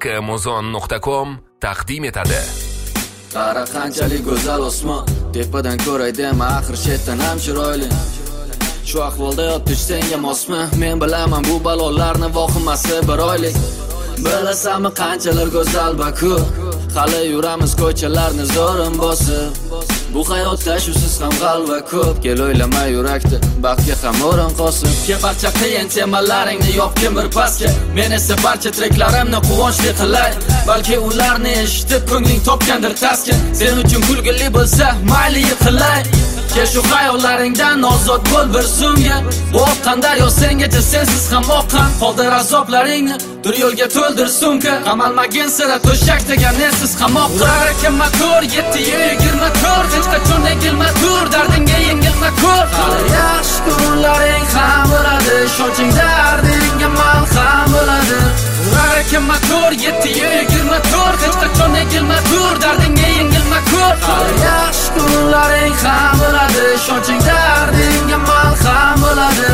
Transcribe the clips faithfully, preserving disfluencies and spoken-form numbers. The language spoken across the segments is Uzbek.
amazon nuqta com taqdim etadi. Qara qanchalik go'zal osmon, tepadan ko'ray dema, axir chetdan ham chiroyli. Shu ahvolda yotish senga mosmi? Men bilaman bu balolarni vohimasi bir oylik. Bilasanmi qanchalar go'zal Baku, hali yuramiz ko'chalarni zo'rin bosib. Bu hayotda shusiz ham g'alva ko'p, kel o'ylama yurakda baxtga ham o'rin qosim. Ke barcha qiyin temalaringni yopgin bir pastga, men esa barcha treklarimni quvonchli qilay. Balki ularni eshitib ko'ngling topgandir taskin. Sen uchun kulgili bo'lsa mayli yiqilay. Ke shu xayollaringdan ozod bo'l bir zumga. Bu oqqan daryo sengacha sensiz ham oqqan. Qoldir azoblaringni, dur yo'lga to'ldir sumka. Qamalmagin sira to'shak degan nesiz qamoqqa. Kim ko'r yetti yigirma to'rt, hech qachon egilma tur, dardingga yengilma ko'r. Hali yaxshi kunlaring ham bo'ladi, ishonching dardingga malham bo'ladi. Kim ko'r yetti yigirma to'rt, hech qachon egilma tur, dardingga yengilma ko'r. Hali yaxshi kunlaring ham bo'ladi, ishonching dardingga malham bo'ladi.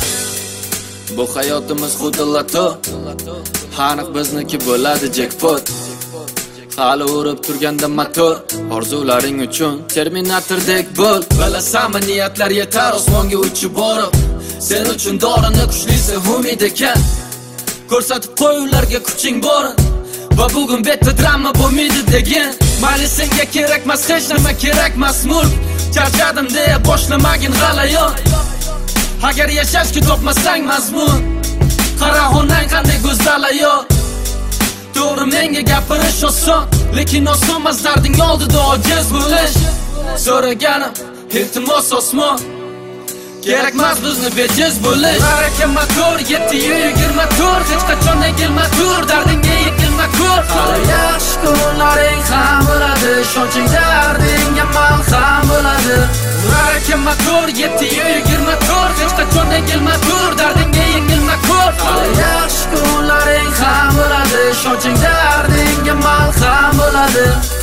Bu hayotimiz xuddi loto, aniq bizniki bo'ladi jackpot. Hali urib turganda motor, orzularing uchun Terminatordek bo'l. Bilasanmi niyatlar yetar osmonga uchib borib. Sen uchun dorini kuchlisi umid ekan. Ko'rsatib qo'y ularga kuching bor. Va bugun betda drama bo'lmaydi degan. Mayli senga kerakmas hech nima, kerakmas mulk. Charchadim deya boshlamagin g'alayon. Agar yashashga topmasang mazmun, qara onang qanday go'zal ayol. To'g'ri menga gapirish oson, lekin osonmas darding oldida ojiz bo'lish. So'raganim iltimos osmon, kerakmas bizni bejiz bo'lish. Kim ko'r yetti yigirma to'rt, hech qachon egilma tur, dardingga yengilma ko'r. Hali yaxshi kunlaring ham bo'ladi, ishonching dardingga malham bo'ladi. Kim ko'r yetti yigirma to'rt, hech qachon egilma tur, dardingga yengilma ko'r. Hali yaxshi kunlaring ham bo'ladi, ishonching dardingga malham bo'ladi.